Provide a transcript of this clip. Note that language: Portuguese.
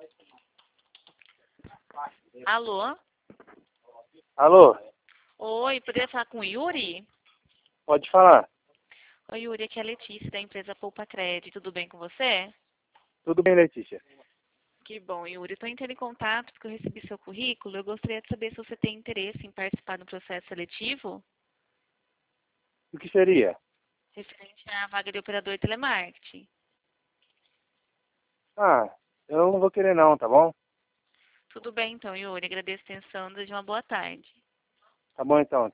Alô? Alô, Oi, poderia falar com o Yuri? pode falar. Oi, Yuri, aqui é a Letícia, da empresa Poupa Crédito. Tudo bem com você? Tudo bem, Letícia? Que bom, Yuri. Estou entrando em contato porque eu recebi seu currículo. Eu gostaria de saber se você tem interesse em participar do processo seletivo O que seria? referente à vaga de operador de telemarketing. Ah, eu não vou querer não, tá bom? Tudo bem, então, Yuri. Agradeço a atenção. Desejo uma boa tarde. Tá bom então.